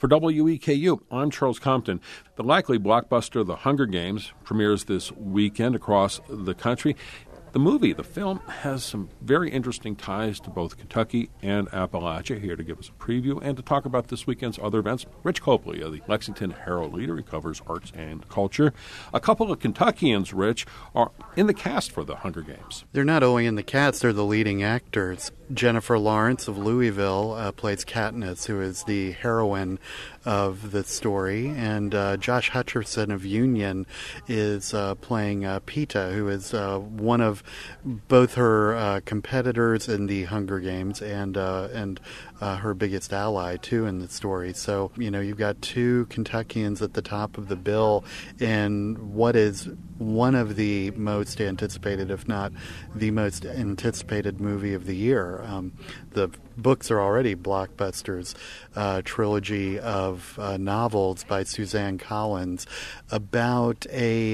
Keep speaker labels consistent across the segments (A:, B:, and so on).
A: For WEKU, I'm Charles Compton. The likely blockbuster The Hunger Games premieres this weekend across the country. The film, has some very interesting ties to both Kentucky and Appalachia. Here to give us a preview and to talk about this weekend's other events, Rich Copley of the Lexington Herald-Leader. He covers arts and culture. A couple of Kentuckians, Rich, are in the cast for The Hunger Games.
B: They're not only in the cast, they're the leading actors. Jennifer Lawrence of Louisville plays Katniss, who is the heroine of the story, and Josh Hutcherson of Union is playing Peeta, who is one of both her competitors in the Hunger Games and her biggest ally too in the story. So you've got two Kentuckians at the top of the bill in what is one of the most anticipated, if not the most anticipated movie of the year. The books are already blockbusters, trilogy of novels by Suzanne Collins about a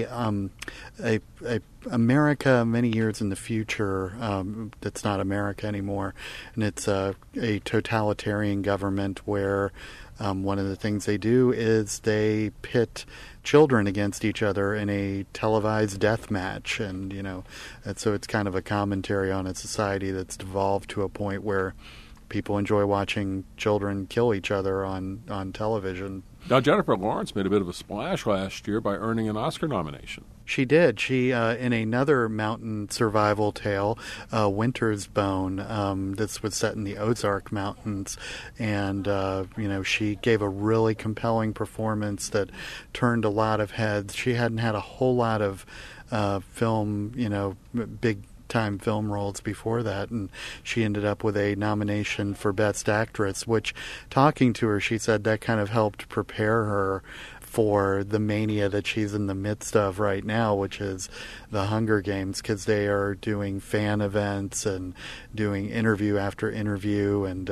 B: America many years in the future that's not America anymore, and it's a totalitarian government where one of the things they do is they pit children against each other in a televised death match, and so it's kind of a commentary on a society that's devolved to a point where people enjoy watching children kill each other on television.
A: Now, Jennifer Lawrence made a bit of a splash last year by earning an Oscar nomination.
B: She did. She, in another mountain survival tale, Winter's Bone, this was set in the Ozark Mountains, and, she gave a really compelling performance that turned a lot of heads. She hadn't had a whole lot of film, big time film roles before that, and she ended up with a nomination for Best Actress, which, talking to her, she said that kind of helped prepare her for the mania that she's in the midst of right now, which is the Hunger Games, because they are doing fan events and doing interview after interview, and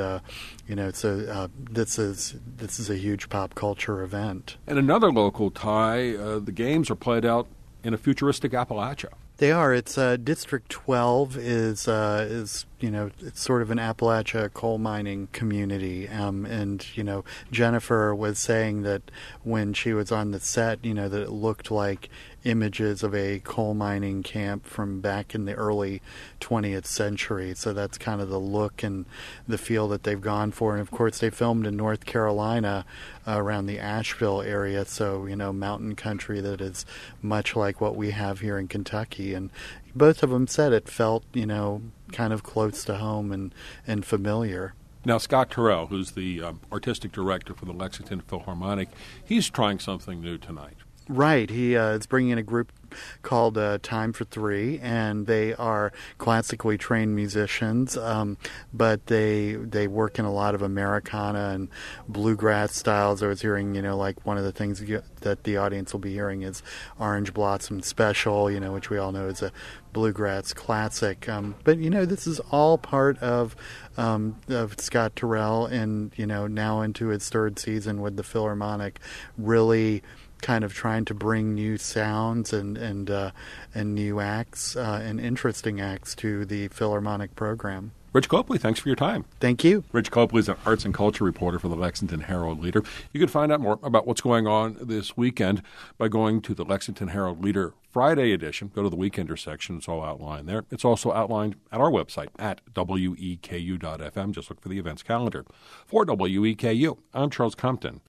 B: so this is a huge pop culture event.
A: And another local tie, the games are played out in a futuristic Appalachia.
B: They are. It's District 12 is it's sort of an Appalachia coal mining community, and Jennifer was saying that when she was on the set, that it looked like images of a coal mining camp from back in the early 20th century. So that's kind of the look and the feel that they've gone for. And of course, they filmed in North Carolina around the Asheville area, so mountain country that is much like what we have here in Kentucky. And both of them said it felt kind of close to home and familiar.
A: Now, Scott Turrell, who's the artistic director for the Lexington Philharmonic, he's trying something new tonight.
B: Right. He is bringing in a group called Time for Three, and they are classically trained musicians, but they work in a lot of Americana and bluegrass styles. I was hearing, like one of the things that the audience will be hearing is Orange Blossom Special, which we all know is a bluegrass classic. But this is all part of Scott Turrell, and now into his third season with the Philharmonic, really kind of trying to bring new sounds and new acts and interesting acts to the Philharmonic program.
A: Rich Copley, thanks for your time.
B: Thank you.
A: Rich Copley is an arts and culture reporter for the Lexington Herald-Leader. You can find out more about what's going on this weekend by going to the Lexington Herald-Leader Friday edition. Go to the Weekender section. It's all outlined there. It's also outlined at our website at weku.fm. Just look for the events calendar. For WEKU, I'm Charles Compton.